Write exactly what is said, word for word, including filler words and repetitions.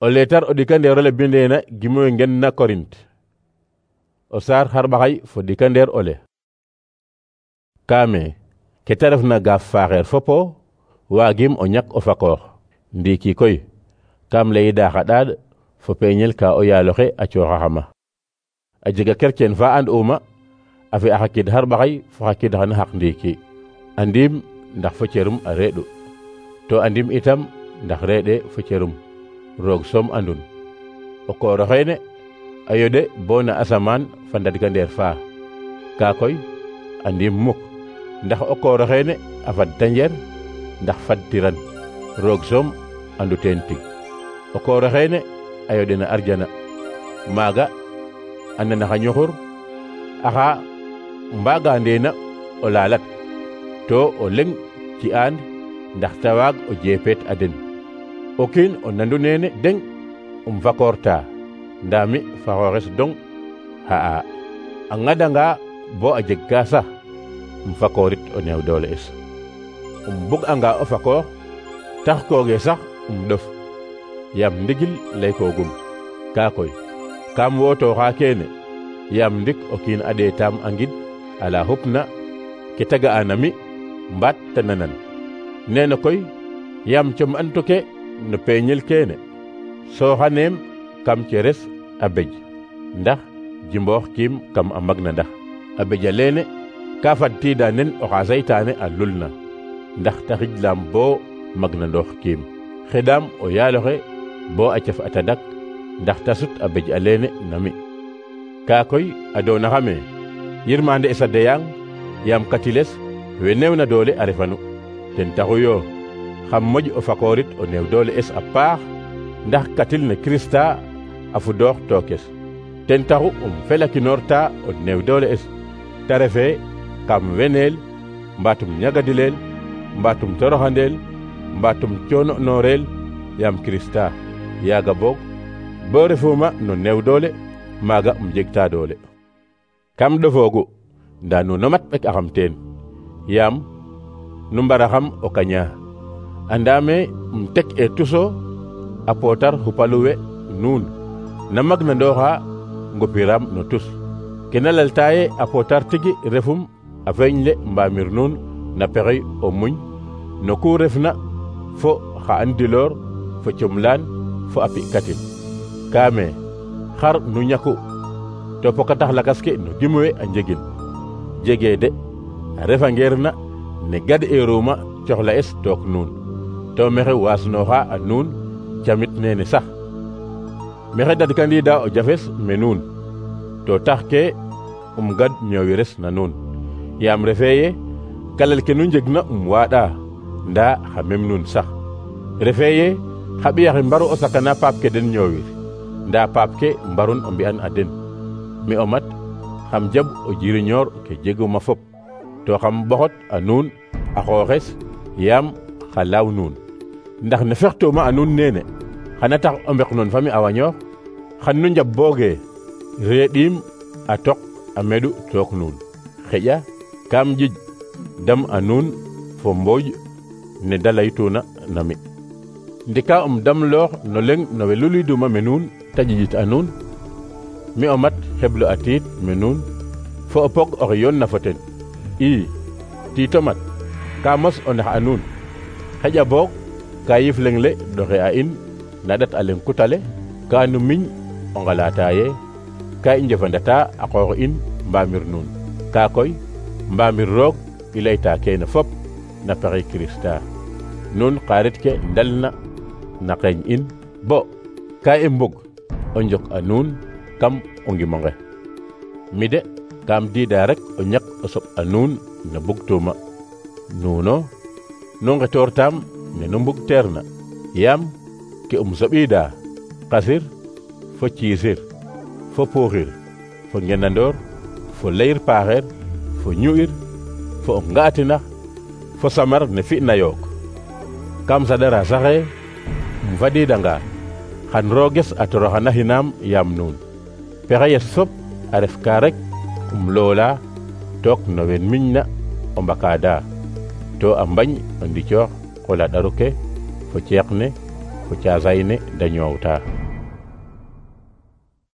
o letar o dikandero le bindena gimo ngen na Korint o sar harbaxay fo dikander ole kame ke ta refna gaaf faaxeer fopo waagim o ñak o fakoox ndiiki koy kam layida xaɗaɗ fo peñel ka o yaaloxe a cooxaxama a jega kercen fa and uma a fi'a xa kid harɓaxay fo xa kid xana xaq ndiiki andim ndax fo cerum a reeɗu to andim itam ndax reeɗe fo cerum roog soom andun o kooro xeene a yoɗe bo na asamaan fa ndadgandeer fa ka koy andim muk ndax o kooro xeene a fad tanjer ndax fadtiran roog soom andu teen tig o kooro xeene a yoɗe na arjana maaga a nana xa ñuxur axa mbaaga ndeena o laalat to o leŋ ci aan ndax ta waag o jeepeet a den o kiin o nandu neene deŋ um fakoorta ndaa mi fa xooxes dong xa'a a ŋadanga bo a jeg ka sax um fakoorit o neew doole es um bug'anga o fakoox tax kooge sax um ɗof yaam ndigil laykoogum kaa koy kam wootooxa keene yaam ndik o kiin a ɗeetaam a ngid ala xupna ke ta ga'ana mi mbaat ta nanan neena koy yaam com antu ke no peeñel keene sooxaneem kam ceres a bej ndax jimboox kiim kam a magna ndax a beja leene ka fadtiida nen oxa saytaane a lulna ndax ta xijlaam bo magna ndoox kiim xedaam o yaaloxe bo a caf a tadak ndax ta sut a bej a leene na mi kaa koy a doonaxame yirmande es a deyang yaam katiles we neewna doole a refanu ten taxu yo xam moƴ o fakoorit o neew doole es a paax ndax katil ne Krista a fudoox tookes ten taxu um felakinoorta o neew doole es ta refe kam weneel mbaatum ñagadileel mbaatum toroxandeel mbaatum coono nooreel yaam Krista yaaga boog bo refuma no neew doole maaga um jegta doole kam ɗofoogu ndaa nuno mat ɓek axam teen yaam nu mbaraxam o kaña andaame um tek e tuso a pootar xupaluwe nuun na magna ndooxa ngopiram no tus kena lalta ye a pootar tigi refum a feeñ le mbaamir nuun na pexey o muñ no ku refna fo xa andiloor fo comlaan fo a pi'katin kaame xar nu ñaku to pokatax lakas ke no gimwe a njegin jegee de a refangeer na ne gad'eeruma coxla es took nuun to mexe waasnooxa a nuun camit neene sax mexe dadkandiida o jafes me nuun to tax ke um gad ñoowires na nuun yaam refee ye kalel ke nu njegna um waaɗa ndaa xa mem nuun sax refee ye xa ɓiyaxe mbaru o sakana paap ke den ñoowir ndaa paap ke mbarun o mbi'an a den mi o mat xam jab o jiriñoor ke jeguma fop to xam ɓoxot a nuun a xooxes yaam xa laaw nuun ndax ne fextuma a nuun neene xana tax o mbek noon fami a wañoox xan nu njab booge reeɗiim a tok a meɗu took nuun xeƴa kam jij dam a nuun fo mbooj ne da laytuna na mi ndika um damloox no leŋ no we luliduma me nuun ta jijit a nuun mi o mat heblo a tiit me nuun fo o pog oxe yoon na fo ten i tiito mat ka mos o ndax a nuun xeƴa boog ka yif leŋ le doxe a in na ɗat a leŋ kutale ka nu miñ o ngalata ye ka i njefandata a qoox in mbaamir nuun ka koy mbaamir roog i layta keene fop na pexey Krista nuun xarit ke ndalna na xeeñ in bo ka i mbug o njok a nuun kam o ngimonge mi de kam diida rek o ñak o soɓ a nuun no bugtuma nuuno nu ngetoortam ne nu mbugteerna yaam ke um soɓiida qasir fo ciisir fo puuxir fo ngenandoor fo layir paaxeer fo ñu'ir fo o nga'atinax fo samar ne fi'na yook kam saɗara saxe um fadiidanga xan rooges a toroxana xinaam yaam nuun pexeyes fop a ref ka rek um loola took no wen miñna o mbakaada to a mbañ o ndicoox qola ɗaru ke fo ceeq ne fo fo casayne da ñowta